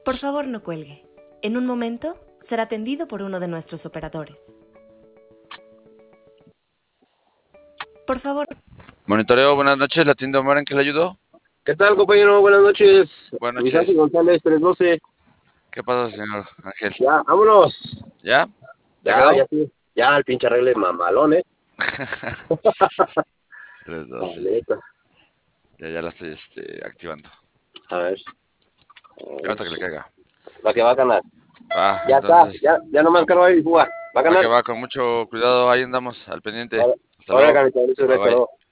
Por favor, no cuelgue. En un momento será atendido por uno de nuestros operadores. Por favor. Monitoreo, buenas noches, la tienda Omar, ¿en qué le ayudó? ¿Qué tal, compañero? Buenas noches. Buenas Luis noches. Ángel González, 312. ¿Qué pasa, señor Ángel? Ya, vámonos. ¿Ya? ¿Ya Ya, quedó? ya sí. Ya, el pinche arregle mamalón, 3-2. La neta. Ya la estoy activando. A ver. Hasta que le caiga. Va que va a ganar. Va, Ya entonces, está. Ya nomás cargo ahí y jugar. Va a va que ganar. va, con mucho cuidado, ahí andamos, al pendiente. Ahora, Hasta ahora, luego. Carlita, muchas Bye gracias. bye. Luego.